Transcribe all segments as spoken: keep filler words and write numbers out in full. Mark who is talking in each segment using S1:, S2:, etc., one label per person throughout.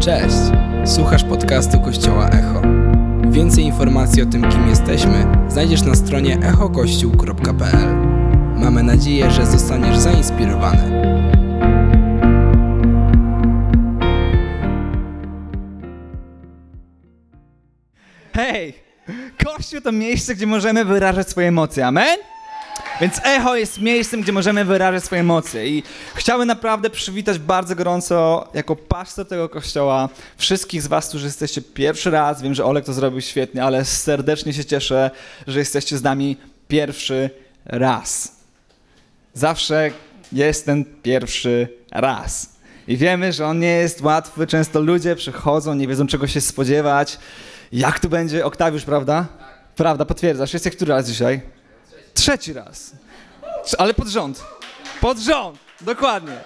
S1: Cześć! Słuchasz podcastu Kościoła Echo. Więcej informacji o tym, kim jesteśmy, znajdziesz na stronie echo kościół kropka p l. Mamy nadzieję, że zostaniesz zainspirowany.
S2: Hej! Kościół to miejsce, gdzie możemy wyrażać swoje emocje, amen? Więc Echo jest miejscem, gdzie możemy wyrażać swoje emocje i chciałbym naprawdę przywitać bardzo gorąco jako pastor tego kościoła wszystkich z was, którzy jesteście pierwszy raz. Wiem, że Olek to zrobił świetnie, ale serdecznie się cieszę, że jesteście z nami pierwszy raz. Zawsze jest ten pierwszy raz. I wiemy, że on nie jest łatwy. Często ludzie przychodzą, nie wiedzą czego się spodziewać. Jak tu będzie? Oktawiusz, prawda? Prawda, potwierdzasz. Jesteś który raz dzisiaj? Trzeci raz. Ale pod rząd. Pod rząd. Dokładnie.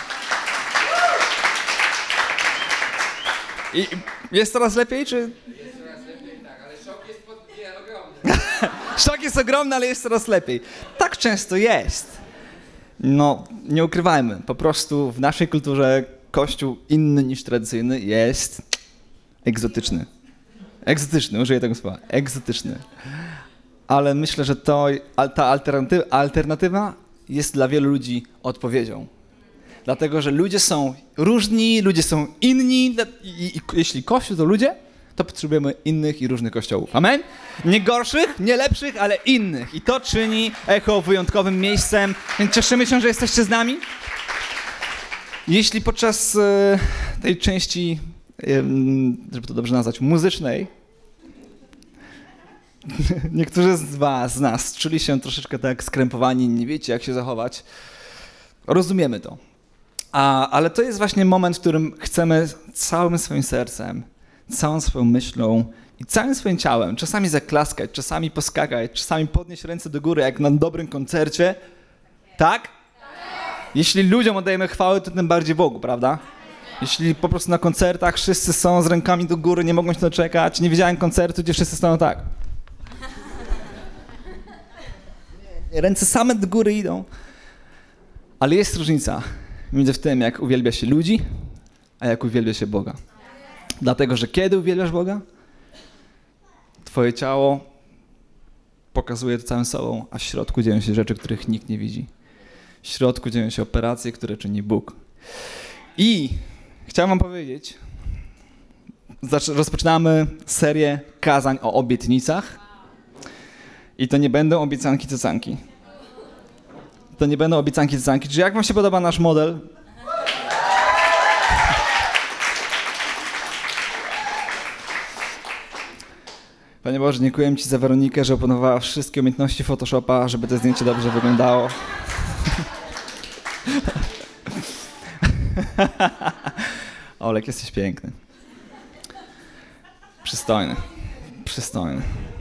S2: I jest coraz lepiej, czy?
S1: Jest coraz lepiej, tak, ale szok jest pod... nie, ogromny.
S2: Szok jest ogromny, ale jest coraz lepiej. Tak często jest. No, nie ukrywajmy. Po prostu w naszej kulturze kościół inny niż tradycyjny jest egzotyczny. Egzotyczny, użyję tego słowa. Egzotyczny. Ale myślę, że to, ta alternatywa, alternatywa jest dla wielu ludzi odpowiedzią. Dlatego, że ludzie są różni, ludzie są inni i, i, i jeśli Kościół to ludzie, to potrzebujemy innych i różnych kościołów. Amen? Nie gorszych, nie lepszych, ale innych. I to czyni Echo wyjątkowym miejscem. Więc cieszymy się, że jesteście z nami. Jeśli podczas e, tej części, e, żeby to dobrze nazwać, muzycznej, niektórzy z was, z nas, czuli się troszeczkę tak skrępowani, nie wiecie jak się zachować. Rozumiemy to. A, ale to jest właśnie moment, w którym chcemy całym swoim sercem, całą swoją myślą i całym swoim ciałem czasami zaklaskać, czasami poskakać, czasami podnieść ręce do góry jak na dobrym koncercie. Tak? Tak. Jeśli ludziom oddajemy chwałę, to tym bardziej Bogu, prawda? Jeśli po prostu na koncertach wszyscy są z rękami do góry, nie mogą się doczekać. Nie widziałem koncertu, gdzie wszyscy stoją tak. Ręce same do góry idą. Ale jest różnica między tym, jak uwielbia się ludzi, a jak uwielbia się Boga. Dlatego, że kiedy uwielbiasz Boga, twoje ciało pokazuje to całym sobą, a w środku dzieją się rzeczy, których nikt nie widzi. W środku dzieją się operacje, które czyni Bóg. I chciałem wam powiedzieć, rozpoczynamy serię kazań o obietnicach. I to nie będą obiecanki cycanki. To nie będą obiecanki cycanki. Czy jak wam się podoba nasz model? Panie Boże, dziękuję ci za Weronikę, że opanowała wszystkie umiejętności Photoshopa, żeby to zdjęcie dobrze wyglądało. Olek, jesteś piękny. Przystojny. Przystojny.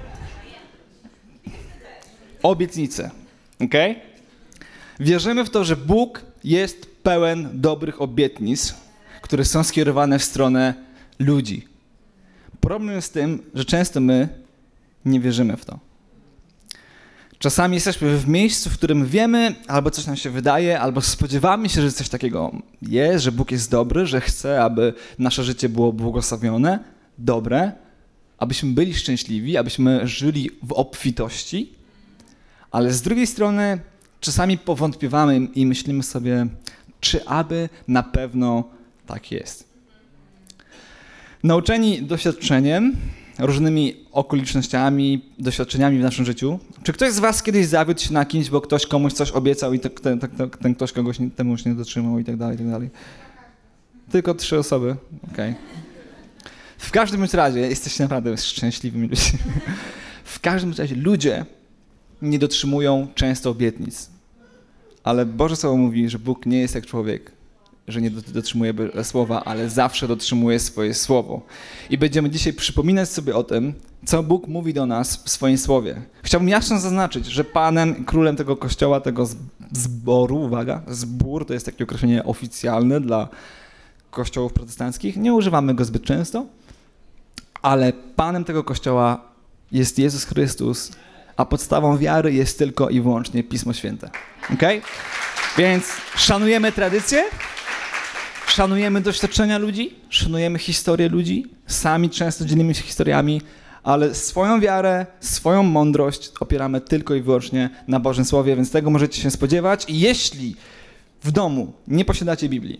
S2: Obietnice, okej? Okay? Wierzymy w to, że Bóg jest pełen dobrych obietnic, które są skierowane w stronę ludzi. Problem jest z tym, że często my nie wierzymy w to. Czasami jesteśmy w miejscu, w którym wiemy, albo coś nam się wydaje, albo spodziewamy się, że coś takiego jest, że Bóg jest dobry, że chce, aby nasze życie było błogosławione, dobre, abyśmy byli szczęśliwi, abyśmy żyli w obfitości. Ale z drugiej strony czasami powątpiewamy i myślimy sobie, czy aby na pewno tak jest. Nauczeni doświadczeniem, różnymi okolicznościami, doświadczeniami w naszym życiu, czy ktoś z was kiedyś zawiódł się na kimś, bo ktoś komuś coś obiecał i ten, ten, ten, ten ktoś kogoś nie, temu się nie dotrzymał i tak dalej, i tak dalej? Tylko trzy osoby, okej. Okay. W każdym razie jesteście naprawdę szczęśliwymi ludźmi. W każdym razie ludzie nie dotrzymują często obietnic. Ale Boże Słowo mówi, że Bóg nie jest jak człowiek, że nie dotrzymuje słowa, ale zawsze dotrzymuje swoje słowo. I będziemy dzisiaj przypominać sobie o tym, co Bóg mówi do nas w swoim słowie. Chciałbym jasno zaznaczyć, że Panem, królem tego kościoła, tego zboru, uwaga, zbór to jest takie określenie oficjalne dla kościołów protestanckich. Nie używamy go zbyt często, ale Panem tego kościoła jest Jezus Chrystus, a podstawą wiary jest tylko i wyłącznie Pismo Święte. Okay? Więc szanujemy tradycję, szanujemy doświadczenia ludzi, szanujemy historię ludzi, sami często dzielimy się historiami, ale swoją wiarę, swoją mądrość opieramy tylko i wyłącznie na Bożym Słowie, więc tego możecie się spodziewać. I jeśli w domu nie posiadacie Biblii,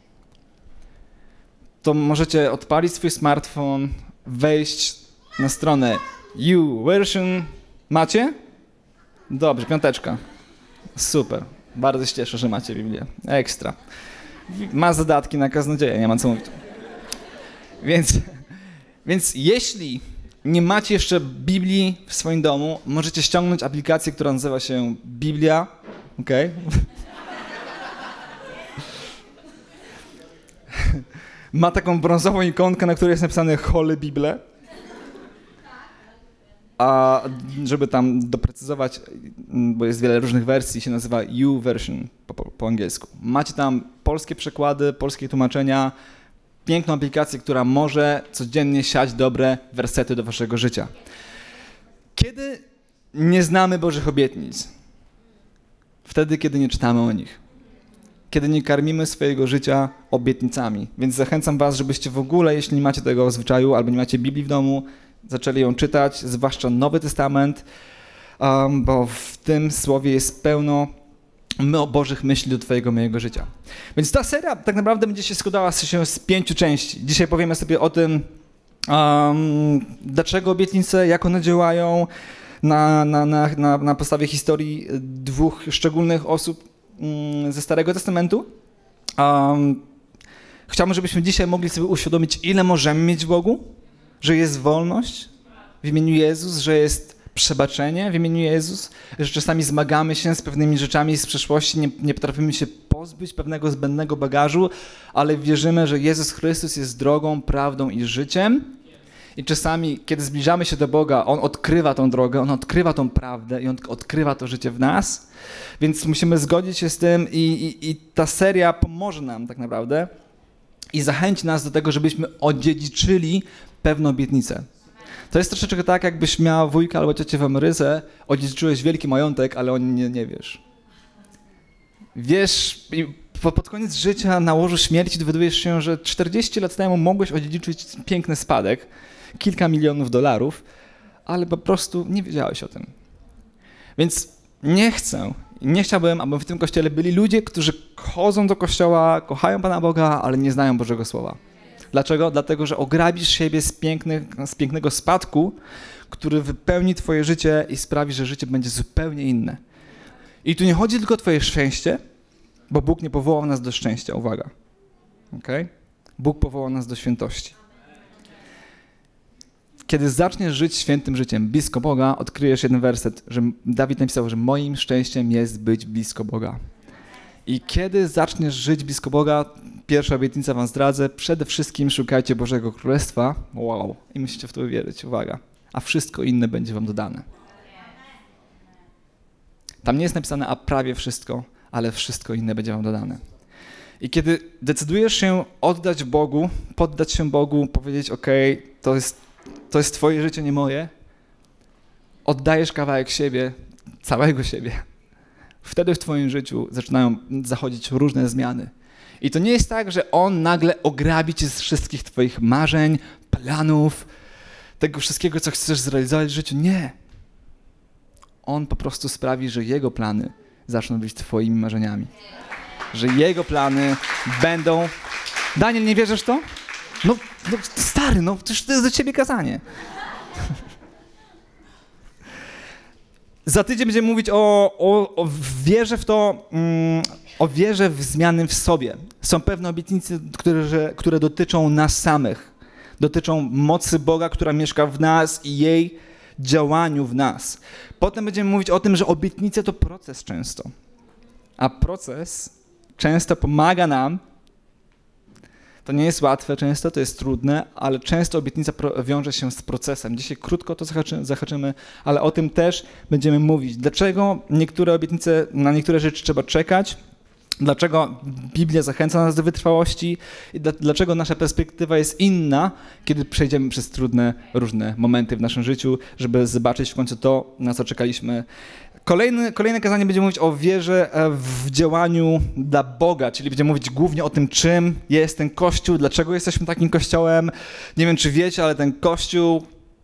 S2: to możecie odpalić swój smartfon, wejść na stronę YouVersion. Macie? Dobrze, piąteczka. Super. Bardzo się cieszę, że macie Biblię. Ekstra. Ma zadatki na kaznodzieję, nie ma co mówić. Więc, więc jeśli nie macie jeszcze Biblii w swoim domu, możecie ściągnąć aplikację, która nazywa się Biblia. Okej? Okay. Ma taką brązową ikonkę, na której jest napisane Holy Bible. A żeby tam doprecyzować, bo jest wiele różnych wersji, się nazywa YouVersion po, po, po angielsku. Macie tam polskie przekłady, polskie tłumaczenia, piękną aplikację, która może codziennie siać dobre wersety do waszego życia. Kiedy nie znamy Bożych obietnic? Wtedy, kiedy nie czytamy o nich. Kiedy nie karmimy swojego życia obietnicami. Więc zachęcam was, żebyście w ogóle, jeśli nie macie tego zwyczaju albo nie macie Biblii w domu, zaczęli ją czytać, zwłaszcza Nowy Testament, um, bo w tym słowie jest pełno my o Bożych myśli do twojego, mojego życia. Więc ta seria tak naprawdę będzie się składała się z pięciu części. Dzisiaj powiemy sobie o tym, um, dlaczego obietnice, jak one działają, na, na, na, na, na podstawie historii dwóch szczególnych osób um, ze Starego Testamentu. Um, chciałbym, żebyśmy dzisiaj mogli sobie uświadomić, ile możemy mieć w Bogu, że jest wolność w imieniu Jezus, że jest przebaczenie w imieniu Jezus, że czasami zmagamy się z pewnymi rzeczami z przeszłości, nie, nie potrafimy się pozbyć pewnego zbędnego bagażu, ale wierzymy, że Jezus Chrystus jest drogą, prawdą i życiem. I czasami, kiedy zbliżamy się do Boga, On odkrywa tą drogę, On odkrywa tą prawdę i On odkrywa to życie w nas. Więc musimy zgodzić się z tym i, i, i ta seria pomoże nam tak naprawdę i zachęci nas do tego, żebyśmy odziedziczyli pewną obietnicę. To jest troszeczkę tak, jakbyś miał wujka albo ciocię w Ameryce, odziedziczyłeś wielki majątek, ale o nim nie, nie wiesz. Wiesz, i pod koniec życia na łożu śmierci dowiadujesz się, że czterdzieści lat temu mogłeś odziedziczyć piękny spadek, kilka milionów dolarów, ale po prostu nie wiedziałeś o tym. Więc nie chcę, nie chciałbym, aby w tym kościele byli ludzie, którzy chodzą do kościoła, kochają Pana Boga, ale nie znają Bożego Słowa. Dlaczego? Dlatego, że ograbisz siebie z, pięknych, z pięknego spadku, który wypełni twoje życie i sprawi, że życie będzie zupełnie inne. I tu nie chodzi tylko o twoje szczęście, bo Bóg nie powołał nas do szczęścia. Uwaga. Okay? Bóg powołał nas do świętości. Kiedy zaczniesz żyć świętym życiem, blisko Boga, odkryjesz jeden werset, że Dawid napisał, że moim szczęściem jest być blisko Boga. I kiedy zaczniesz żyć blisko Boga, pierwsza obietnica wam zdradzę, przede wszystkim szukajcie Bożego Królestwa. Wow. I musicie w to uwierzyć. Uwaga. A wszystko inne będzie wam dodane. Tam nie jest napisane, a prawie wszystko, ale wszystko inne będzie wam dodane. I kiedy decydujesz się oddać Bogu, poddać się Bogu, powiedzieć, okej, to jest, to jest twoje życie, nie moje, oddajesz kawałek siebie, całego siebie. Wtedy w twoim życiu zaczynają zachodzić różne zmiany. I to nie jest tak, że On nagle ograbi cię z wszystkich twoich marzeń, planów, tego wszystkiego, co chcesz zrealizować w życiu. Nie. On po prostu sprawi, że Jego plany zaczną być twoimi marzeniami. Że Jego plany będą... Daniel, nie wierzysz w to? No, no stary, no przecież to jest do ciebie kazanie. Za tydzień będziemy mówić o, o, o wierze w to, mm, o wierze w zmiany w sobie. Są pewne obietnice, które, które dotyczą nas samych. Dotyczą mocy Boga, która mieszka w nas i jej działaniu w nas. Potem będziemy mówić o tym, że obietnice to proces często. A proces często pomaga nam. To nie jest łatwe często, to jest trudne, ale często obietnica wiąże się z procesem. Dzisiaj krótko to zahaczymy, ale o tym też będziemy mówić. Dlaczego niektóre obietnice, na niektóre rzeczy trzeba czekać? Dlaczego Biblia zachęca nas do wytrwałości? I dlaczego nasza perspektywa jest inna, kiedy przejdziemy przez trudne, różne momenty w naszym życiu, żeby zobaczyć w końcu to, na co czekaliśmy Kolejny, kolejne kazanie będzie mówić o wierze w działaniu dla Boga, czyli będzie mówić głównie o tym, czym jest ten Kościół, dlaczego jesteśmy takim Kościołem. Nie wiem, czy wiecie, ale ten Kościół...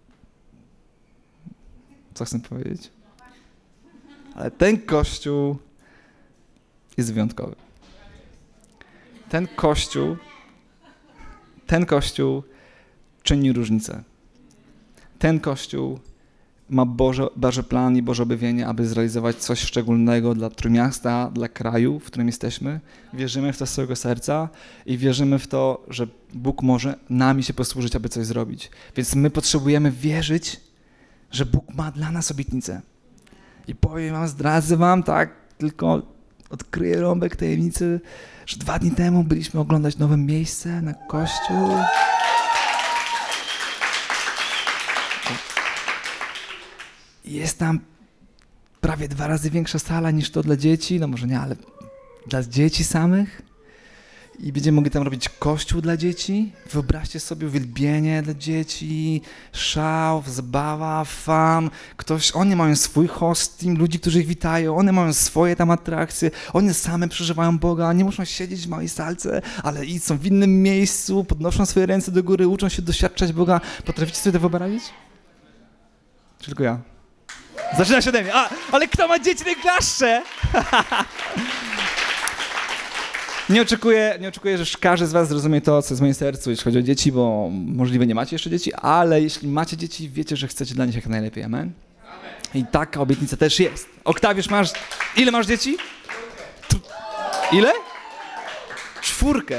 S2: Co chcę powiedzieć? Ale ten Kościół jest wyjątkowy. Ten Kościół, ten Kościół czyni różnicę. Ten Kościół ma Boże, Boży plan i Boże objawienie, aby zrealizować coś szczególnego dla Trójmiasta, dla kraju, w którym jesteśmy. Wierzymy w to z całego serca i wierzymy w to, że Bóg może nami się posłużyć, aby coś zrobić. Więc my potrzebujemy wierzyć, że Bóg ma dla nas obietnicę. I powiem wam, zdradzę wam, tak, tylko odkryję rąbek tajemnicy, że dwa dni temu byliśmy oglądać nowe miejsce na Kościół. Jest tam prawie dwa razy większa sala niż to dla dzieci, no może nie, ale dla dzieci samych. I będziemy mogli tam robić kościół dla dzieci. Wyobraźcie sobie uwielbienie dla dzieci, szał, zabawa, fan. Ktoś, oni mają swój hosting, ludzi, którzy ich witają, one mają swoje tam atrakcje, one same przeżywają Boga, nie muszą siedzieć w małej salce, ale i są w innym miejscu, podnoszą swoje ręce do góry, uczą się doświadczać Boga. Potraficie sobie to wyobrazić? Czy tylko ja? Zaczyna się ode mnie. A, ale kto ma dzieci, nie klaszcze! Nie oczekuję, nie oczekuję, że każdy z was zrozumie to, co jest w moim sercu, jeśli chodzi o dzieci, bo możliwe nie macie jeszcze dzieci, ale jeśli macie dzieci, wiecie, że chcecie dla nich jak najlepiej. Amen? I taka obietnica też jest. Oktawiusz, masz... Ile masz dzieci? Tu... Ile? Czwórkę.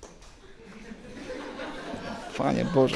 S2: Panie Boże.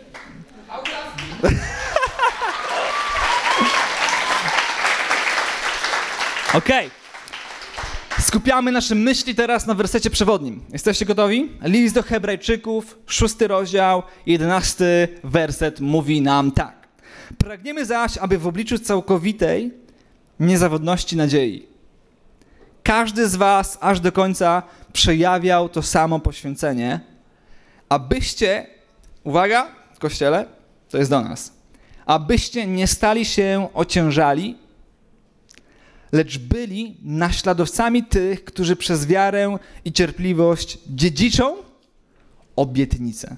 S2: Okej. Okay. Skupiamy nasze myśli teraz na wersecie przewodnim. Jesteście gotowi? List do Hebrajczyków, szósty rozdział, jedenasty werset mówi nam tak. Pragniemy zaś, aby w obliczu całkowitej niezawodności nadziei każdy z was aż do końca przejawiał to samo poświęcenie, abyście, uwaga, w Kościele, to jest do nas, abyście nie stali się ociężali, lecz byli naśladowcami tych, którzy przez wiarę i cierpliwość dziedziczą obietnicę.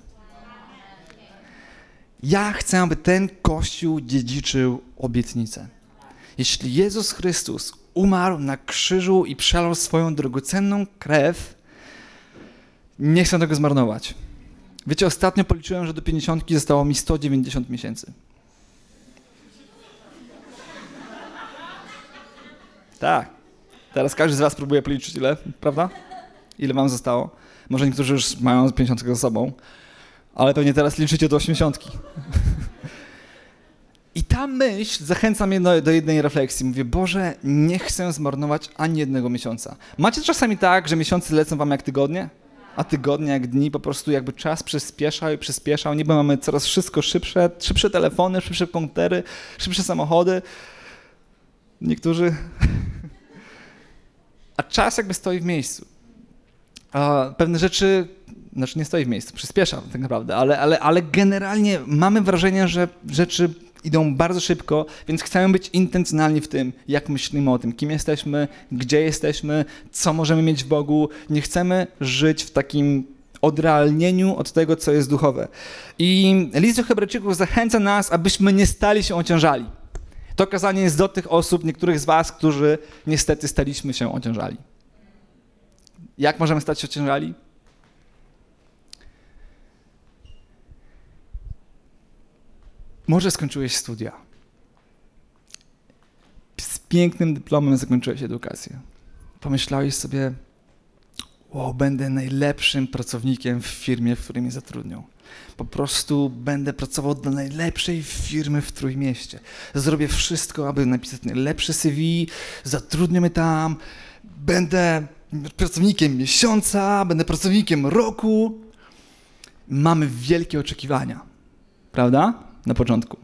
S2: Ja chcę, aby ten Kościół dziedziczył obietnicę. Jeśli Jezus Chrystus umarł na krzyżu i przelał swoją drogocenną krew, nie chcę tego zmarnować. Wiecie, ostatnio policzyłem, że do pięćdziesiątki zostało mi sto dziewięćdziesiąt miesięcy. Tak. Teraz każdy z was próbuje policzyć ile, prawda? Ile wam zostało? Może niektórzy już mają pięćdziesiątkę za sobą, ale pewnie teraz liczycie do osiemdziesiątki. I ta myśl zachęca mnie do, do jednej refleksji. Mówię, Boże, nie chcę zmarnować ani jednego miesiąca. Macie czasami tak, że miesiące lecą wam jak tygodnie? A tygodnie jak dni, po prostu jakby czas przyspieszał i przyspieszał. Niby mamy coraz wszystko szybsze, szybsze telefony, szybsze komputery, szybsze samochody. Niektórzy... A czas jakby stoi w miejscu. A pewne rzeczy, znaczy nie stoi w miejscu, przyspiesza tak naprawdę, ale, ale, ale generalnie mamy wrażenie, że rzeczy idą bardzo szybko, więc chcemy być intencjonalni w tym, jak myślimy o tym, kim jesteśmy, gdzie jesteśmy, co możemy mieć w Bogu. Nie chcemy żyć w takim odrealnieniu od tego, co jest duchowe. I list do Hebrajczyków zachęca nas, abyśmy nie stali się ociężali. To kazanie jest do tych osób, niektórych z was, którzy niestety staliśmy się ociężali. Jak możemy stać się ociężali? Może skończyłeś studia. Z pięknym dyplomem zakończyłeś edukację. Pomyślałeś sobie, wow, będę najlepszym pracownikiem w firmie, w której mnie zatrudnią. Po prostu będę pracował dla najlepszej firmy w Trójmieście. Zrobię wszystko, aby napisać najlepsze C V, zatrudnię mnie tam, będę pracownikiem miesiąca, będę pracownikiem roku. Mamy wielkie oczekiwania, prawda? Na początku.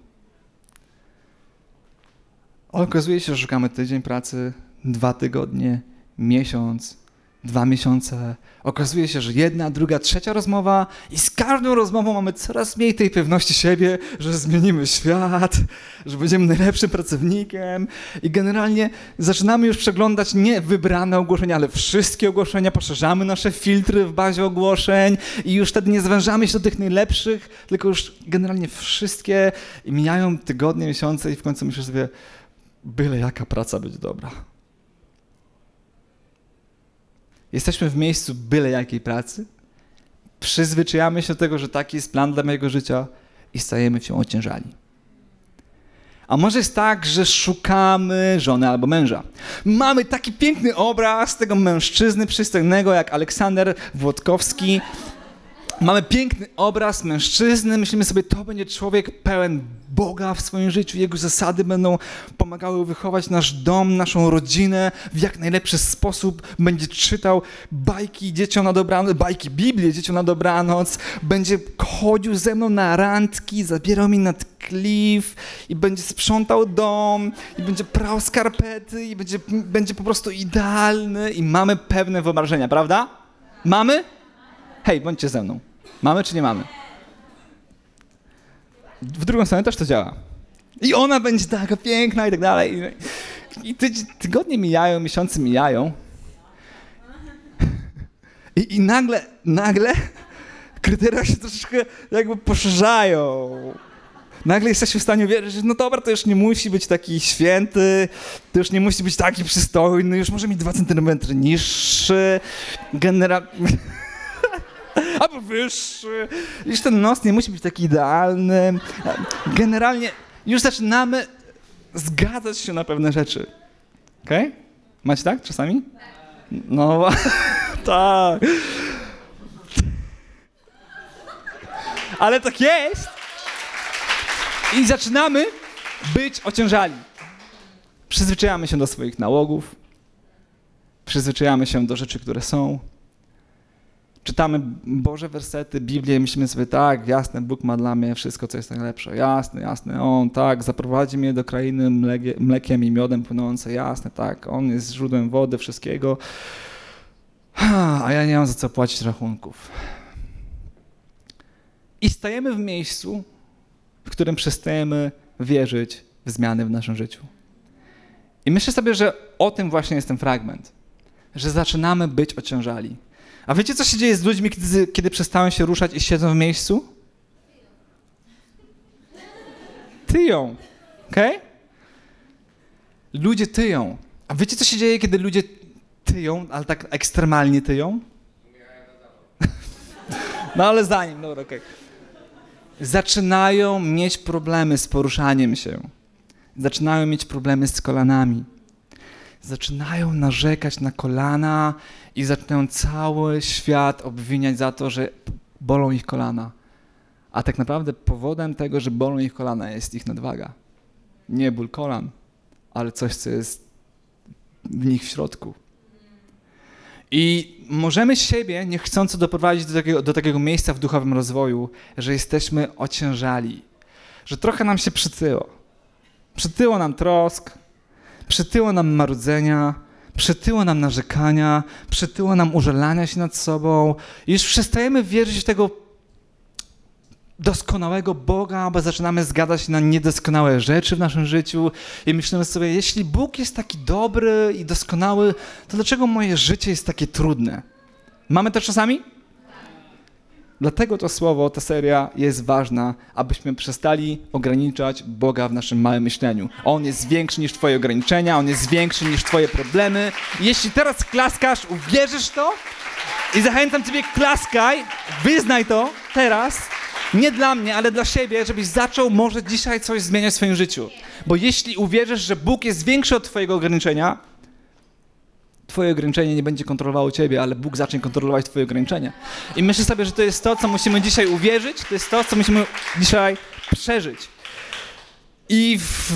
S2: Okazuje się, że szukamy tydzień pracy, dwa tygodnie, miesiąc, dwa miesiące. Okazuje się, że jedna, druga, trzecia rozmowa i z każdą rozmową mamy coraz mniej tej pewności siebie, że zmienimy świat, że będziemy najlepszym pracownikiem i generalnie zaczynamy już przeglądać nie wybrane ogłoszenia, ale wszystkie ogłoszenia, poszerzamy nasze filtry w bazie ogłoszeń i już wtedy nie zwężamy się do tych najlepszych, tylko już generalnie wszystkie i mijają tygodnie, miesiące i w końcu myślę sobie, byle jaka praca być dobra. Jesteśmy w miejscu byle jakiej pracy, przyzwyczajamy się do tego, że taki jest plan dla mojego życia i stajemy się ociężali. A może jest tak, że szukamy żony albo męża. Mamy taki piękny obraz tego mężczyzny przystojnego jak Aleksander Włodkowski. Mamy piękny obraz mężczyzny, myślimy sobie, to będzie człowiek pełen Boga w swoim życiu, jego zasady będą pomagały wychować nasz dom, naszą rodzinę w jak najlepszy sposób, będzie czytał bajki dzieciom na dobranoc, bajki Biblię dzieciom na dobranoc, będzie chodził ze mną na randki, zabierał mnie nad klif i będzie sprzątał dom i będzie prał skarpety i będzie, będzie po prostu idealny i mamy pewne wyobrażenia, prawda? Mamy? Hej, bądźcie ze mną. Mamy czy nie mamy? W drugą stronę też to działa. I ona będzie taka piękna i tak dalej. I tygodnie mijają, miesiące mijają. I, i nagle, nagle kryteria się troszeczkę jakby poszerzają. Nagle jesteśmy w stanie uwierzyć, że no dobra, to już nie musi być taki święty, to już nie musi być taki przystojny, już może mieć dwa centymetry niższy, generalnie... albo wyższy, już ten nos nie musi być taki idealny. Generalnie już zaczynamy zgadzać się na pewne rzeczy. Okej? Okay? Macie tak czasami? No, tak. Ale tak jest. I zaczynamy być ociężali. Przyzwyczajamy się do swoich nałogów. Przyzwyczajamy się do rzeczy, które są. Czytamy Boże wersety, Biblię i myślimy sobie, tak, jasne, Bóg ma dla mnie wszystko, co jest najlepsze. Jasne, jasne, On, tak, zaprowadzi mnie do krainy mlekie, mlekiem i miodem płynące. Jasne, tak, On jest źródłem wody, wszystkiego. A ja nie mam za co płacić rachunków. I stajemy w miejscu, w którym przestajemy wierzyć w zmiany w naszym życiu. I myślę sobie, że o tym właśnie jest ten fragment. Że zaczynamy być ociężali. A wiecie, co się dzieje z ludźmi, kiedy, kiedy przestają się ruszać i siedzą w miejscu? Tyją. Okej? Okay? Ludzie tyją. A wiecie, co się dzieje, kiedy ludzie tyją, ale tak ekstremalnie tyją? No ale zanim, dobra, okej. Okay. Zaczynają mieć problemy z poruszaniem się. Zaczynają mieć problemy z kolanami. Zaczynają narzekać na kolana i zaczynają cały świat obwiniać za to, że bolą ich kolana. A tak naprawdę powodem tego, że bolą ich kolana, jest ich nadwaga. Nie ból kolan, ale coś, co jest w nich w środku. I możemy siebie niechcąco doprowadzić do takiego, do takiego miejsca w duchowym rozwoju, że jesteśmy ociężali, że trochę nam się przytyło. Przytyło nam trosk, przytyło nam marudzenia, przytyło nam narzekania, przytyło nam użalania się nad sobą. I już przestajemy wierzyć w tego doskonałego Boga, bo zaczynamy zgadzać się na niedoskonałe rzeczy w naszym życiu i myślimy sobie, jeśli Bóg jest taki dobry i doskonały, to dlaczego moje życie jest takie trudne? Mamy to czasami? Dlatego to słowo, ta seria jest ważna, abyśmy przestali ograniczać Boga w naszym małym myśleniu. On jest większy niż twoje ograniczenia, On jest większy niż twoje problemy. Jeśli teraz klaskasz, uwierzysz to i zachęcam ciebie, klaskaj, wyznaj to teraz, nie dla mnie, ale dla siebie, żebyś zaczął może dzisiaj coś zmieniać w swoim życiu. Bo jeśli uwierzysz, że Bóg jest większy od twojego ograniczenia, twoje ograniczenie nie będzie kontrolowało ciebie, ale Bóg zacznie kontrolować twoje ograniczenia. I myślę sobie, że to jest to, co musimy dzisiaj uwierzyć, to jest to, co musimy dzisiaj przeżyć. I w...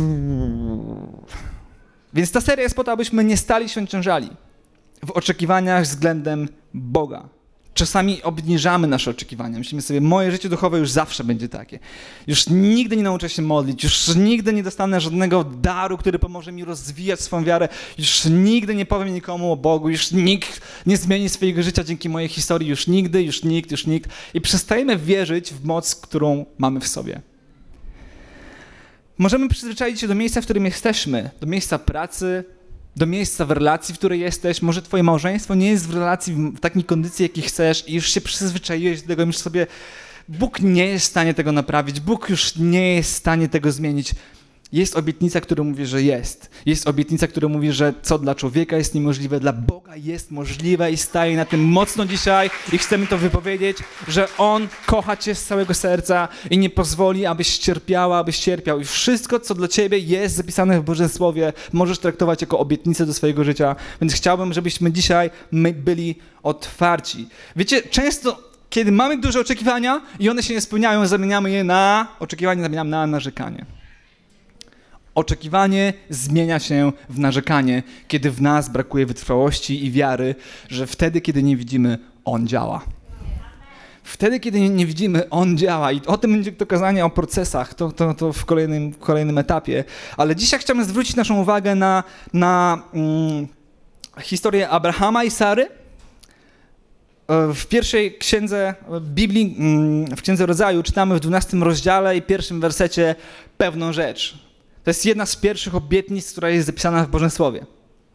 S2: Więc ta seria jest po to, abyśmy nie stali się ociężali w oczekiwaniach względem Boga. czasami obniżamy nasze oczekiwania. Myślimy sobie, moje życie duchowe już zawsze będzie takie. Już nigdy nie nauczę się modlić, już nigdy nie dostanę żadnego daru, który pomoże mi rozwijać swoją wiarę, już nigdy nie powiem nikomu o Bogu, już nikt nie zmieni swojego życia dzięki mojej historii, już nigdy, już nikt, już nikt. I przestajemy wierzyć w moc, którą mamy w sobie. Możemy przyzwyczaić się do miejsca, w którym jesteśmy, do miejsca pracy, do miejsca w relacji, w której jesteś. Może twoje małżeństwo nie jest w relacji w takiej kondycji, jakiej chcesz i już się przyzwyczaiłeś do tego, już sobie Bóg nie jest w stanie tego naprawić, Bóg już nie jest w stanie tego zmienić. Jest obietnica, która mówi, że jest. Jest obietnica, która mówi, że co dla człowieka jest niemożliwe, dla Boga jest możliwe i staje na tym mocno dzisiaj i chcemy to wypowiedzieć, że On kocha cię z całego serca i nie pozwoli, abyś cierpiała, abyś cierpiał. I wszystko, co dla ciebie jest zapisane w Bożym Słowie, możesz traktować jako obietnicę do swojego życia. Więc chciałbym, żebyśmy dzisiaj my byli otwarci. Wiecie, często, kiedy mamy duże oczekiwania i one się nie spełniają, zamieniamy je na oczekiwanie, zamieniamy na narzekanie. Oczekiwanie zmienia się w narzekanie, kiedy w nas brakuje wytrwałości i wiary, że wtedy, kiedy nie widzimy, On działa. Wtedy, kiedy nie, nie widzimy, On działa. I o tym będzie to kazanie o procesach, to, to, to w kolejnym, w kolejnym etapie. Ale dzisiaj chciałbym zwrócić naszą uwagę na, na mm, historię Abrahama i Sary. W pierwszej księdze Biblii, w Księdze Rodzaju, czytamy w dwunastym rozdziale i pierwszym wersecie pewną rzecz. To jest jedna z pierwszych obietnic, która jest zapisana w Bożym Słowie.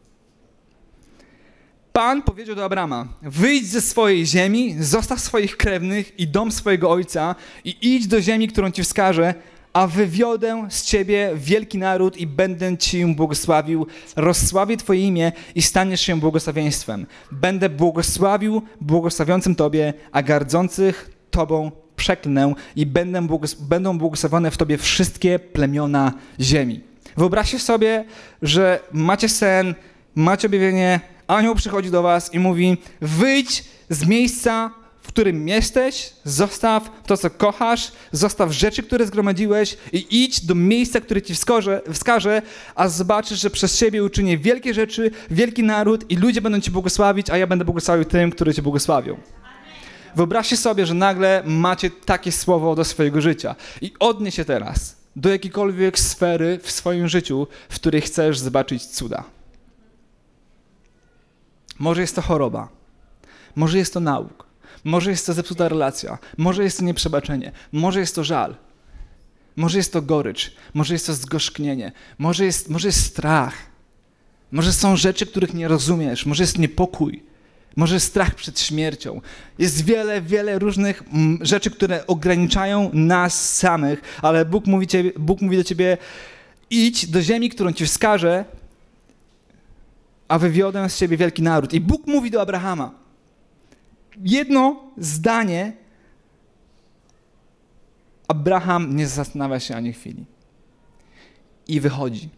S2: Pan powiedział do Abrama: wyjdź ze swojej ziemi, zostaw swoich krewnych i dom swojego ojca i idź do ziemi, którą ci wskażę, a wywiodę z ciebie wielki naród i będę ci błogosławił. Rozsławię twoje imię i staniesz się błogosławieństwem. Będę błogosławił błogosławiącym tobie, a gardzących tobą przeklnę i będę błogos- będą błogosławione w tobie wszystkie plemiona ziemi. Wyobraźcie sobie, że macie sen, macie objawienie, anioł przychodzi do was i mówi: wyjdź z miejsca, w którym jesteś, zostaw to, co kochasz, zostaw rzeczy, które zgromadziłeś i idź do miejsca, które ci wskaże, wskaże, a zobaczysz, że przez ciebie uczynię wielkie rzeczy, wielki naród i ludzie będą ci błogosławić, a ja będę błogosławił tym, którzy cię błogosławią. Wyobraźcie sobie, że nagle macie takie słowo do swojego życia i odnieś się teraz do jakiejkolwiek sfery w swoim życiu, w której chcesz zobaczyć cuda. Może jest to choroba, może jest to nauk, może jest to zepsuta relacja, może jest to nieprzebaczenie, może jest to żal, może jest to gorycz, może jest to zgorzknienie, może jest, może jest strach, może są rzeczy, których nie rozumiesz, może jest niepokój. Może strach przed śmiercią. Jest wiele, wiele różnych mm, rzeczy, które ograniczają nas samych, ale Bóg mówi, ciebie, Bóg mówi do ciebie: idź do ziemi, którą ci wskażę, a wywiodę z ciebie wielki naród. I Bóg mówi do Abrahama. Jedno zdanie. Abraham nie zastanawia się ani chwili. I wychodzi.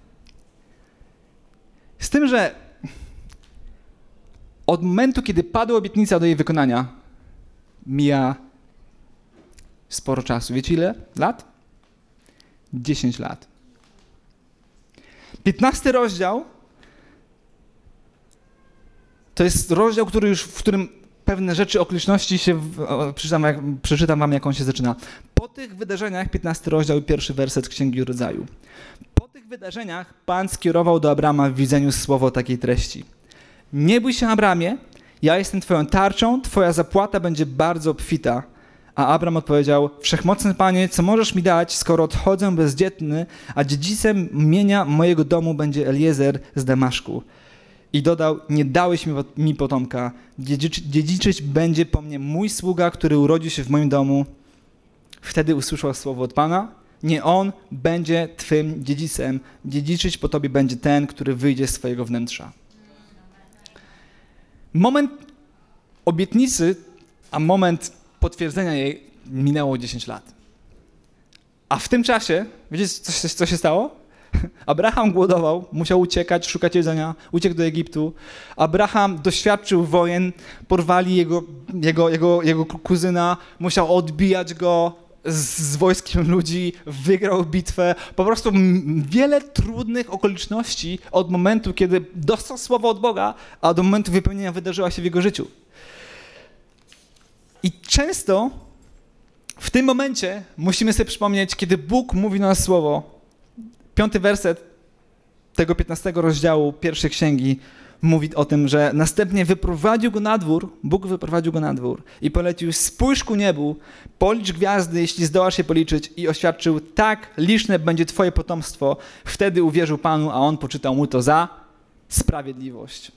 S2: Z tym, że od momentu, kiedy padła obietnica do jej wykonania, mija sporo czasu. Wiecie ile lat? Dziesięć lat. Piętnasty rozdział to jest rozdział, który już, w którym pewne rzeczy, okoliczności się, przeczytam, jak, przeczytam wam, jak on się zaczyna. Po tych wydarzeniach, piętnasty rozdział i pierwszy werset Księgi Rodzaju. Po tych wydarzeniach Pan skierował do Abrama w widzeniu słowo takiej treści: nie bój się, Abramie, ja jestem twoją tarczą, twoja zapłata będzie bardzo obfita. A Abram odpowiedział: wszechmocny Panie, co możesz mi dać, skoro odchodzę bezdzietny, a dziedzicem mienia mojego domu będzie Eliezer z Damaszku. I dodał: nie dałeś mi, mi potomka, dziedziczy, dziedziczyć będzie po mnie mój sługa, który urodził się w moim domu. Wtedy usłyszał słowo od Pana: nie on będzie twym dziedzicem, dziedziczyć po tobie będzie ten, który wyjdzie z twojego wnętrza. Moment obietnicy, a moment potwierdzenia jej minęło dziesięć lat. A w tym czasie, wiecie co, co się stało? Abraham głodował, musiał uciekać, szukać jedzenia, uciekł do Egiptu. Abraham doświadczył wojen, porwali jego, jego, jego, jego kuzyna, musiał odbijać go z, z wojskiem ludzi, wygrał bitwę. Po prostu wiele trudnych okoliczności od momentu, kiedy dostał słowo od Boga, a do momentu wypełnienia wydarzyła się w jego życiu. I często w tym momencie musimy sobie przypomnieć, kiedy Bóg mówi na nas słowo. Piąty werset tego piętnastego rozdziału pierwszej księgi mówi o tym, że następnie wyprowadził go na dwór, Bóg wyprowadził go na dwór i polecił: spójrz ku niebu, policz gwiazdy, jeśli zdołasz je policzyć, i oświadczył: tak liczne będzie twoje potomstwo. Wtedy uwierzył Panu, a on poczytał mu to za sprawiedliwość.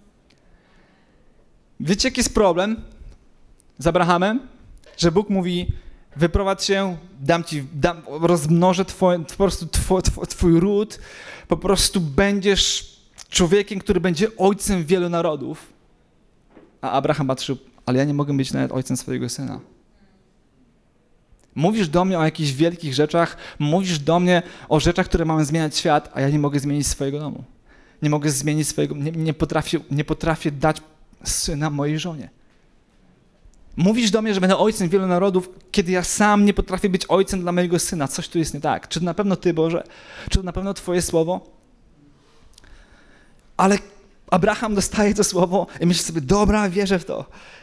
S2: Wiecie, jaki jest problem z Abrahamem? Że Bóg mówi: wyprowadź się, dam ci, dam, rozmnożę twoj, po prostu twój, twój, twój ród, po prostu będziesz człowiekiem, który będzie ojcem wielu narodów. A Abraham patrzył: ale ja nie mogę być nawet ojcem swojego syna. Mówisz do mnie o jakichś wielkich rzeczach, mówisz do mnie o rzeczach, które mamy zmieniać świat, a ja nie mogę zmienić swojego domu. Nie mogę zmienić swojego, nie, nie, potrafię, nie potrafię dać syna mojej żonie. Mówisz do mnie, że będę ojcem wielu narodów, kiedy ja sam nie potrafię być ojcem dla mojego syna. Coś tu jest nie tak. Czy to na pewno Ty, Boże? Czy to na pewno Twoje słowo? Ale Abraham dostaje to słowo i myśli sobie: dobra, wierzę w to.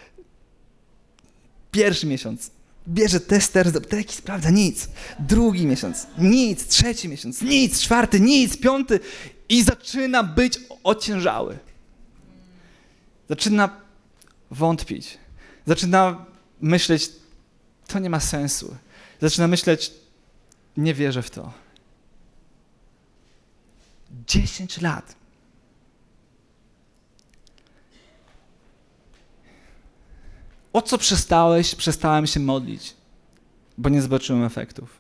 S2: Pierwszy miesiąc. Bierze tester, taki sprawdza, nic. Drugi miesiąc, nic. Trzeci miesiąc, nic. Czwarty, nic. Piąty. I zaczyna być ociężały. Zaczyna wątpić. Zaczyna myśleć: to nie ma sensu. Zaczyna myśleć: nie wierzę w to. Dziesięć lat. O co przestałeś? Przestałem się modlić, bo nie zobaczyłem efektów.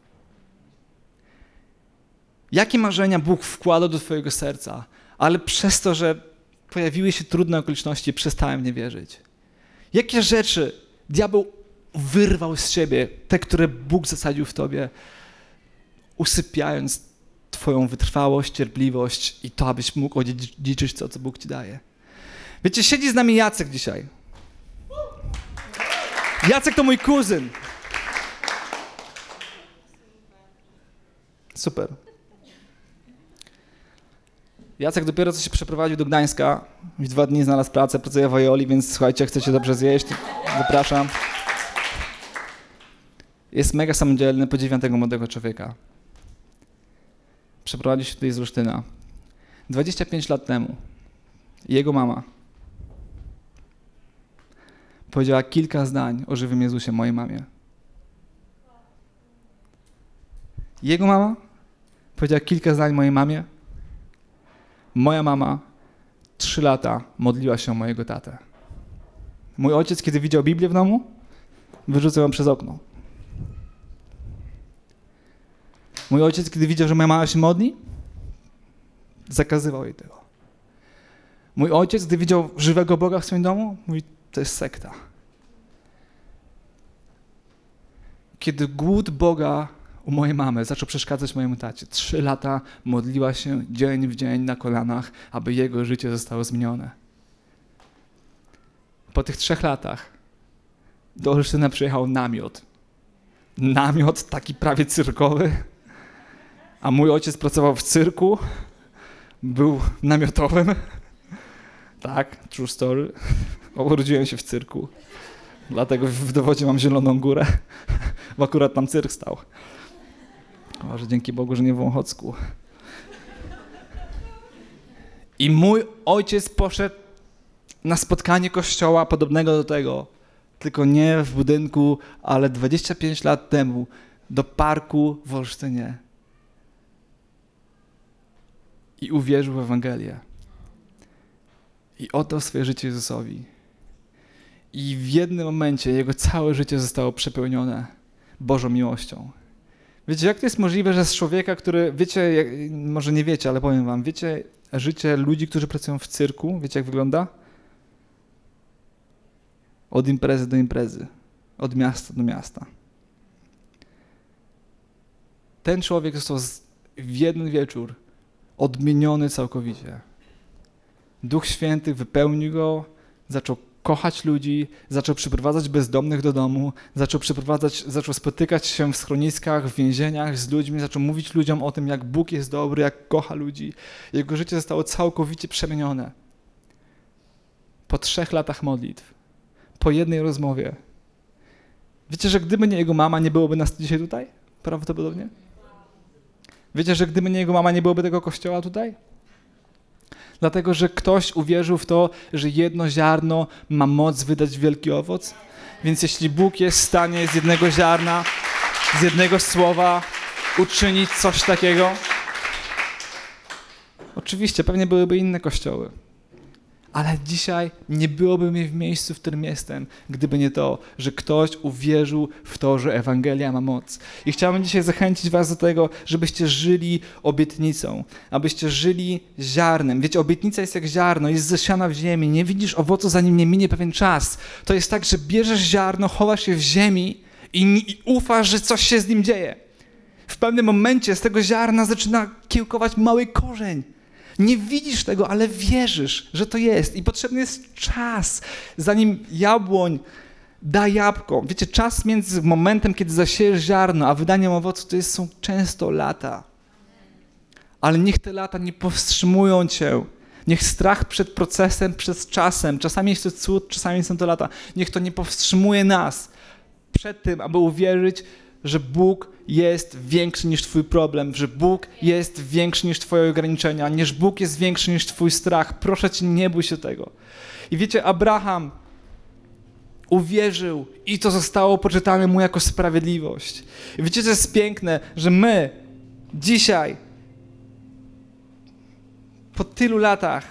S2: Jakie marzenia Bóg wkładał do twojego serca, ale przez to, że pojawiły się trudne okoliczności, przestałem nie wierzyć. Jakie rzeczy diabeł wyrwał z ciebie, te, które Bóg zasadził w tobie, usypiając twoją wytrwałość, cierpliwość i to, abyś mógł odziedziczyć to, co Bóg ci daje. Wiecie, siedzi z nami Jacek dzisiaj. Jacek to mój kuzyn. Super. Jacek dopiero co się przeprowadził do Gdańska. W dwa dni znalazł pracę, pracuje w Aioli, więc słuchajcie, jak chcecie dobrze zjeść, to zapraszam. Jest mega samodzielny, podziwiam tego młodego człowieka. Przeprowadził się tutaj z Olsztyna. dwadzieścia pięć lat temu jego mama powiedziała kilka zdań o żywym Jezusie mojej mamie. Jego mama powiedziała kilka zdań mojej mamie. Moja mama trzy lata modliła się o mojego tatę. Mój ojciec, kiedy widział Biblię w domu, wyrzucał ją przez okno. Mój ojciec, kiedy widział, że moja mama się modli, zakazywał jej tego. Mój ojciec, gdy widział żywego Boga w swoim domu, mówi: to jest sekta. Kiedy głód Boga u mojej mamy zaczął przeszkadzać mojemu tacie, trzy lata modliła się dzień w dzień na kolanach, aby jego życie zostało zmienione. Po tych trzech latach do Olsztyna przyjechał namiot. Namiot taki prawie cyrkowy, a mój ojciec pracował w cyrku, był namiotowym. Tak, true story. Urodziłem się w cyrku. Dlatego w dowodzie mam Zieloną Górę, bo akurat tam cyrk stał. Może dzięki Bogu, że nie w Wąchocku. I mój ojciec poszedł na spotkanie kościoła podobnego do tego, tylko nie w budynku, ale dwadzieścia pięć lat temu do parku w Olsztynie. I uwierzył w Ewangelię. I oddał swoje życie Jezusowi. I w jednym momencie jego całe życie zostało przepełnione Bożą miłością. Wiecie, jak to jest możliwe, że z człowieka, który, wiecie, jak, może nie wiecie, ale powiem wam, wiecie, życie ludzi, którzy pracują w cyrku, wiecie, jak wygląda? Od imprezy do imprezy, od miasta do miasta. Ten człowiek został w jeden wieczór odmieniony całkowicie. Duch Święty wypełnił go, zaczął kochać ludzi, zaczął przyprowadzać bezdomnych do domu, zaczął przyprowadzać, zaczął spotykać się w schroniskach, w więzieniach z ludźmi, zaczął mówić ludziom o tym, jak Bóg jest dobry, jak kocha ludzi. Jego życie zostało całkowicie przemienione. Po trzech latach modlitw, po jednej rozmowie Wiecie, że gdyby nie jego mama, nie byłoby nas dzisiaj tutaj? Prawdopodobnie. Wiecie, że gdyby nie jego mama, nie byłoby tego kościoła tutaj? Dlatego, że ktoś uwierzył w to, że jedno ziarno ma moc wydać wielki owoc. Więc jeśli Bóg jest w stanie z jednego ziarna, z jednego słowa uczynić coś takiego, oczywiście pewnie byłyby inne kościoły. Ale dzisiaj nie byłoby mnie w miejscu, w którym jestem, gdyby nie to, że ktoś uwierzył w to, że Ewangelia ma moc. I chciałbym dzisiaj zachęcić was do tego, żebyście żyli obietnicą, abyście żyli ziarnem. Wiecie, obietnica jest jak ziarno, jest zasiana w ziemi, nie widzisz owocu, zanim nie minie pewien czas. To jest tak, że bierzesz ziarno, chowasz je w ziemi i, i ufasz, że coś się z nim dzieje. W pewnym momencie z tego ziarna zaczyna kiełkować mały korzeń. Nie widzisz tego, ale wierzysz, że to jest. I potrzebny jest czas, zanim jabłoń da jabłko. Wiecie, czas między momentem, kiedy zasiejesz ziarno, a wydaniem owocu, to jest, są często lata. Ale niech te lata nie powstrzymują cię. Niech strach przed procesem, przed czasem, czasami jest to cud, czasami są to lata, niech to nie powstrzymuje nas przed tym, aby uwierzyć, że Bóg jest większy niż twój problem, że Bóg jest większy niż twoje ograniczenia, niż Bóg jest większy niż twój strach. Proszę cię, nie bój się tego. I wiecie, Abraham uwierzył i to zostało poczytane mu jako sprawiedliwość. I wiecie, co jest piękne, że my dzisiaj, po tylu latach,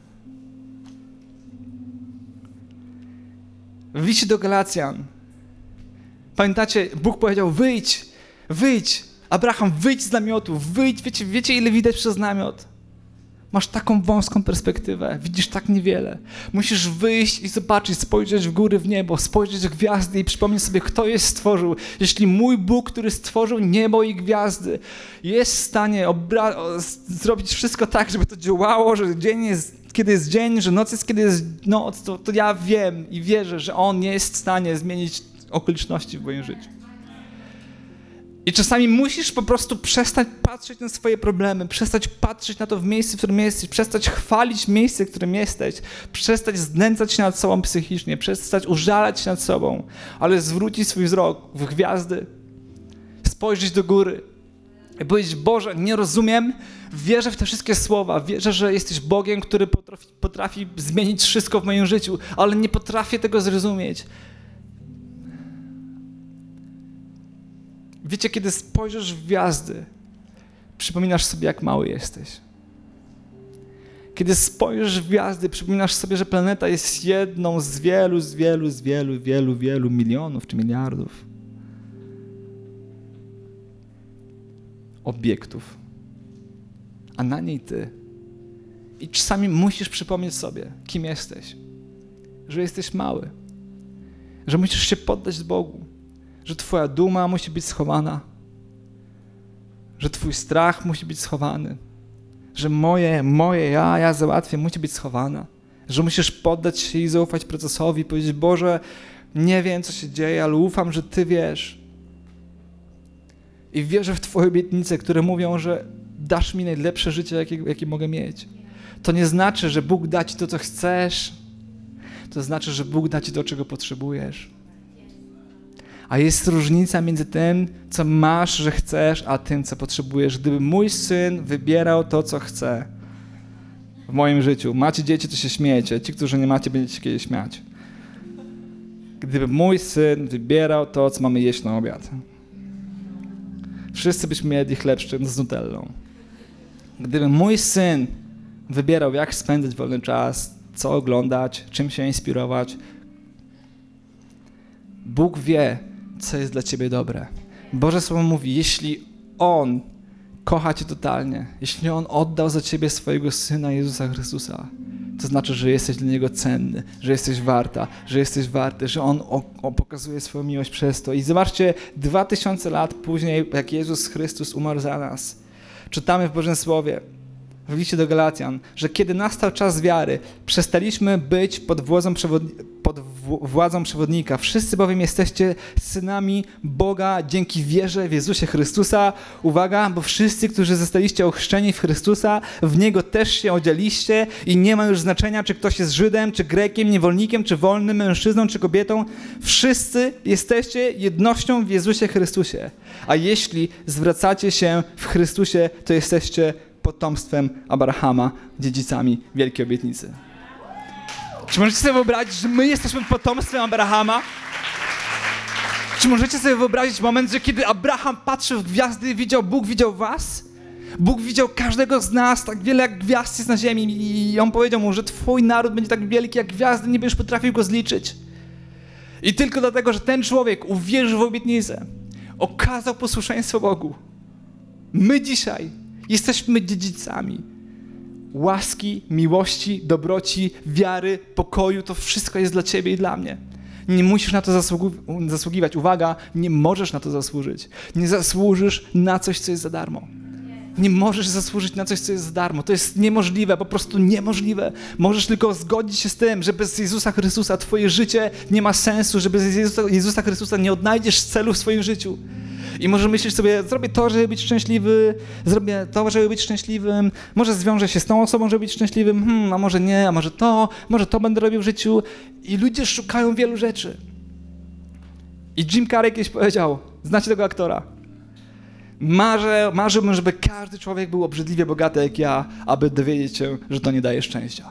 S2: w liście do Galacjan, pamiętacie, Bóg powiedział, wyjdź, wyjdź, Abraham, wyjdź z namiotu, wyjdź, wiecie, wiecie ile widać przez namiot? Masz taką wąską perspektywę, widzisz tak niewiele. Musisz wyjść i zobaczyć, spojrzeć w góry, w niebo, spojrzeć w gwiazdy i przypomnieć sobie, kto je stworzył. Jeśli mój Bóg, który stworzył niebo i gwiazdy, jest w stanie obra- zrobić wszystko tak, żeby to działało, że dzień jest, kiedy jest dzień, że noc jest, kiedy jest noc, to, to ja wiem i wierzę, że On jest w stanie zmienić okoliczności w moim życiu. I czasami musisz po prostu przestać patrzeć na swoje problemy, przestać patrzeć na to w miejscu, w którym jesteś, przestać chwalić miejsce, w którym jesteś, przestać znęcać się nad sobą psychicznie, przestać użalać się nad sobą, ale zwrócić swój wzrok w gwiazdy, spojrzeć do góry i powiedzieć, Boże, nie rozumiem, wierzę w te wszystkie słowa, wierzę, że jesteś Bogiem, który potrafi, potrafi zmienić wszystko w moim życiu, ale nie potrafię tego zrozumieć. Wiecie, kiedy spojrzysz w gwiazdy, przypominasz sobie, jak mały jesteś. Kiedy spojrzysz w gwiazdy, przypominasz sobie, że planeta jest jedną z wielu, z wielu, z wielu, wielu, wielu milionów czy miliardów obiektów, a na niej ty. I czasami musisz przypomnieć sobie, kim jesteś, że jesteś mały, że musisz się poddać Bogu, że twoja duma musi być schowana, że twój strach musi być schowany, że moje, moje ja, ja załatwię, musi być schowana, że musisz poddać się i zaufać procesowi, powiedzieć, Boże, nie wiem, co się dzieje, ale ufam, że Ty wiesz. I wierzę w Twoje obietnice, które mówią, że dasz mi najlepsze życie, jakie, jakie mogę mieć. To nie znaczy, że Bóg da Ci to, co chcesz, to znaczy, że Bóg da Ci to, czego potrzebujesz. A jest różnica między tym, co masz, że chcesz, a tym, co potrzebujesz. Gdyby mój syn wybierał to, co chce w moim życiu, macie dzieci, to się śmiejecie. Ci, którzy nie macie, będziecie się kiedyś śmiać. Gdyby mój syn wybierał to, co mamy jeść na obiad, wszyscy byśmy mieli chleb z nutellą. Gdyby mój syn wybierał, jak spędzać wolny czas, co oglądać, czym się inspirować, Bóg wie, co jest dla ciebie dobre. Boże Słowo mówi, jeśli On kocha cię totalnie, jeśli On oddał za ciebie swojego Syna Jezusa Chrystusa, to znaczy, że jesteś dla Niego cenny, że jesteś warta, że jesteś warty, że On o, o pokazuje swoją miłość przez to. I zobaczcie, dwa tysiące lat później, jak Jezus Chrystus umarł za nas, czytamy w Bożym Słowie, w liście do Galacjan, że kiedy nastał czas wiary, przestaliśmy być pod władzą, przewod- pod władzą przewodnika. Wszyscy bowiem jesteście synami Boga dzięki wierze w Jezusie Chrystusa. Uwaga, bo wszyscy, którzy zostaliście ochrzczeni w Chrystusa, w Niego też się odzialiście i nie ma już znaczenia, czy ktoś jest Żydem, czy Grekiem, niewolnikiem, czy wolnym, mężczyzną, czy kobietą. Wszyscy jesteście jednością w Jezusie Chrystusie. A jeśli zwracacie się w Chrystusie, to jesteście potomstwem Abrahama, dziedzicami wielkiej obietnicy. Czy możecie sobie wyobrazić, że my jesteśmy potomstwem Abrahama? Czy możecie sobie wyobrazić moment, że kiedy Abraham patrzył w gwiazdy, widział, Bóg widział was? Bóg widział każdego z nas, tak wiele jak gwiazd jest na ziemi i on powiedział mu, że twój naród będzie tak wielki jak gwiazdy, nie będziesz potrafił go zliczyć. I tylko dlatego, że ten człowiek uwierzył w obietnicę, okazał posłuszeństwo Bogu. My dzisiaj jesteśmy dziedzicami łaski, miłości, dobroci, wiary, pokoju. To wszystko jest dla ciebie i dla mnie. Nie musisz na to zasługu- zasługiwać. Uwaga, nie możesz na to zasłużyć. Nie zasłużysz na coś, co jest za darmo. Nie możesz zasłużyć na coś, co jest za darmo. To jest niemożliwe, po prostu niemożliwe. Możesz tylko zgodzić się z tym, że bez Jezusa Chrystusa twoje życie nie ma sensu, że bez Jezusa, Jezusa Chrystusa nie odnajdziesz celu w swoim życiu. I może myślisz sobie, zrobię to, żeby być szczęśliwy, zrobię to, żeby być szczęśliwym, może zwiążę się z tą osobą, żeby być szczęśliwym, hmm, a może nie, a może to, może to będę robił w życiu. I ludzie szukają wielu rzeczy. I Jim Carrey kiedyś powiedział, znacie tego aktora? Marzę, marzyłbym, żeby każdy człowiek był obrzydliwie bogaty jak ja, aby dowiedzieć się, że to nie daje szczęścia.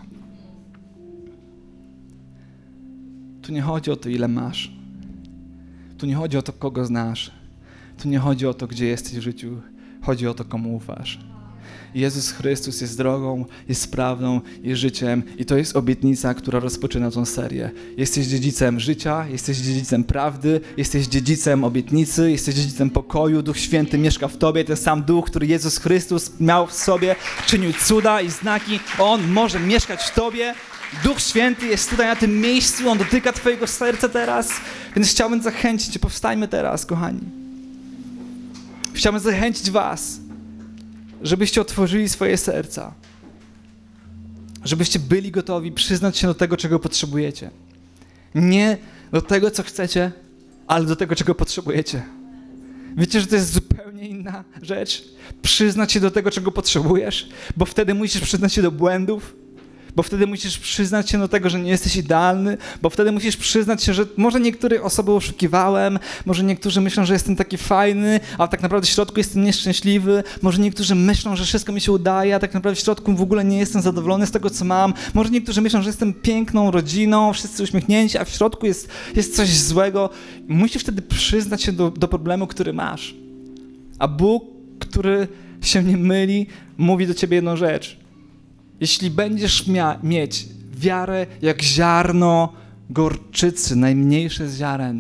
S2: Tu nie chodzi o to, ile masz. Tu nie chodzi o to, kogo znasz. Tu nie chodzi o to, gdzie jesteś w życiu. Chodzi o to, komu ufasz. Jezus Chrystus jest drogą, jest prawdą, jest życiem i to jest obietnica, która rozpoczyna tą serię. Jesteś dziedzicem życia, jesteś dziedzicem prawdy, jesteś dziedzicem obietnicy, jesteś dziedzicem pokoju, Duch Święty mieszka w tobie, ten sam Duch, który Jezus Chrystus miał w sobie, czynił cuda i znaki, On może mieszkać w tobie. Duch Święty jest tutaj na tym miejscu, On dotyka twojego serca teraz, więc chciałbym zachęcić cię, powstańmy teraz, kochani. Chciałbym zachęcić was, żebyście otworzyli swoje serca, żebyście byli gotowi przyznać się do tego, czego potrzebujecie. Nie do tego, co chcecie, ale do tego, czego potrzebujecie. Wiecie, że to jest zupełnie inna rzecz? Przyznać się do tego, czego potrzebujesz, bo wtedy musisz przyznać się do błędów, bo wtedy musisz przyznać się do tego, że nie jesteś idealny, bo wtedy musisz przyznać się, że może niektóre osoby oszukiwałem, może niektórzy myślą, że jestem taki fajny, a tak naprawdę w środku jestem nieszczęśliwy, może niektórzy myślą, że wszystko mi się udaje, a tak naprawdę w środku w ogóle nie jestem zadowolony z tego, co mam, może niektórzy myślą, że jestem piękną rodziną, wszyscy uśmiechnięci, a w środku jest, jest coś złego. Musisz wtedy przyznać się do, do problemu, który masz. A Bóg, który się nie myli, mówi do ciebie jedną rzecz. Jeśli będziesz mia- mieć wiarę jak ziarno gorczycy, najmniejsze z ziaren,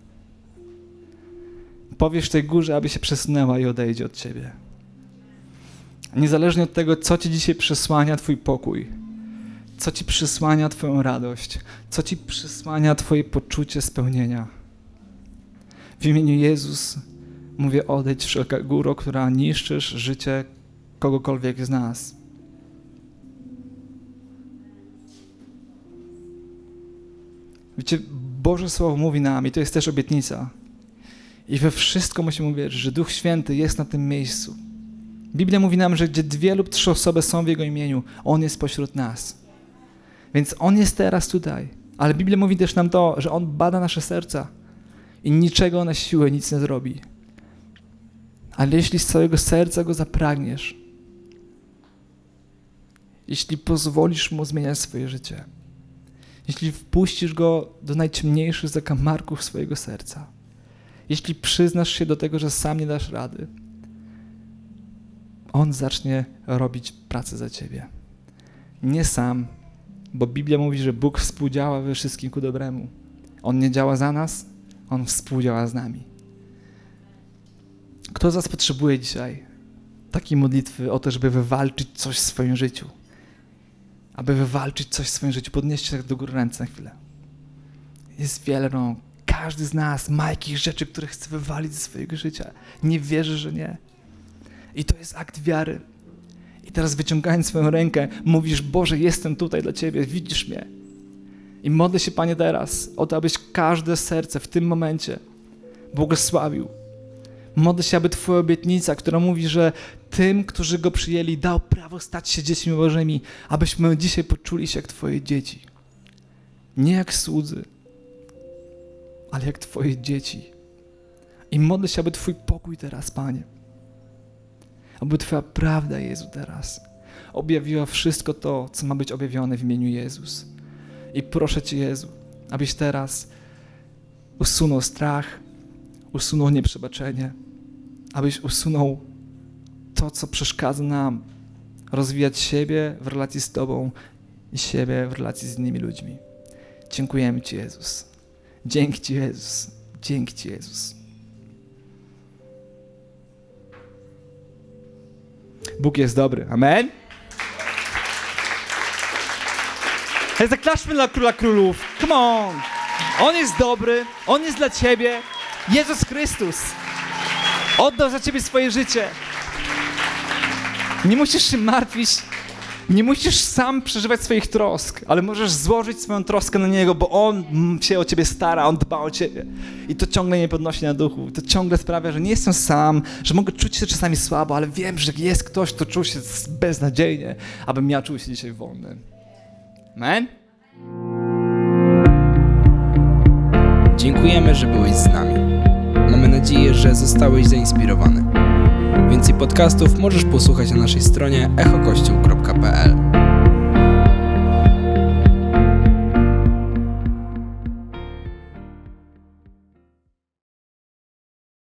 S2: powiesz tej górze, aby się przesunęła i odejdzie od ciebie. Niezależnie od tego, co ci dzisiaj przysłania twój pokój, co ci przysłania twoją radość, co ci przysłania twoje poczucie spełnienia. W imieniu Jezus mówię, odejdź wszelka góro, która niszczysz życie kogokolwiek z nas. Wiecie, Boże Słowo mówi nam i to jest też obietnica. I we wszystko musimy uwierzyć, że Duch Święty jest na tym miejscu. Biblia mówi nam, że gdzie dwie lub trzy osoby są w Jego imieniu, On jest pośród nas. Więc On jest teraz tutaj. Ale Biblia mówi też nam to, że On bada nasze serca i niczego na siłę nic nie zrobi. Ale jeśli z całego serca Go zapragniesz, jeśli pozwolisz Mu zmieniać swoje życie, jeśli wpuścisz Go do najciemniejszych zakamarków swojego serca, jeśli przyznasz się do tego, że sam nie dasz rady, On zacznie robić pracę za ciebie. Nie sam, bo Biblia mówi, że Bóg współdziała we wszystkim ku dobremu. On nie działa za nas, On współdziała z nami. Kto z was potrzebuje dzisiaj takiej modlitwy o to, żeby wywalczyć coś w swoim życiu? Aby wywalczyć coś w swoim życiu, podnieście tak do góry ręce na chwilę. Jest wiele rąk. Każdy z nas ma jakieś rzeczy, które chce wywalić ze swojego życia. Nie wierzy, że nie. I to jest akt wiary. I teraz wyciągając swoją rękę, mówisz, Boże, jestem tutaj dla Ciebie, widzisz mnie. I modlę się, Panie, teraz o to, abyś każde serce w tym momencie błogosławił. Modlę się, aby Twoja obietnica, która mówi, że tym, którzy Go przyjęli, dał prawo stać się dziećmi Bożymi, abyśmy dzisiaj poczuli się jak Twoje dzieci. Nie jak słudzy, ale jak Twoje dzieci. I modlę się, aby Twój pokój teraz, Panie, aby Twoja prawda, Jezu, teraz objawiła wszystko to, co ma być objawione w imieniu Jezus. I proszę Cię, Jezu, abyś teraz usunął strach, usunął nieprzebaczenie, abyś usunął to, co przeszkadza nam rozwijać siebie w relacji z Tobą i siebie w relacji z innymi ludźmi. Dziękujemy Ci, Jezus. Dzięki Ci, Jezus. Dzięki Ci, Jezus. Bóg jest dobry. Amen? Hej, zaklaszmy dla Króla Królów. Come on! On jest dobry. On jest dla Ciebie. Jezus Chrystus oddał za Ciebie swoje życie. Nie musisz się martwić, nie musisz sam przeżywać swoich trosk, ale możesz złożyć swoją troskę na Niego, bo On się o Ciebie stara, On dba o Ciebie. I to ciągle mnie podnosi na duchu. To ciągle sprawia, że nie jestem sam, że mogę czuć się czasami słabo, ale wiem, że jest ktoś, kto czuł się beznadziejnie, abym ja czuł się dzisiaj wolny. Amen?
S1: Dziękujemy, że byłeś z nami. Mamy nadzieję, że zostałeś zainspirowany. Więcej podcastów możesz posłuchać na naszej stronie echo kościół kropka p l.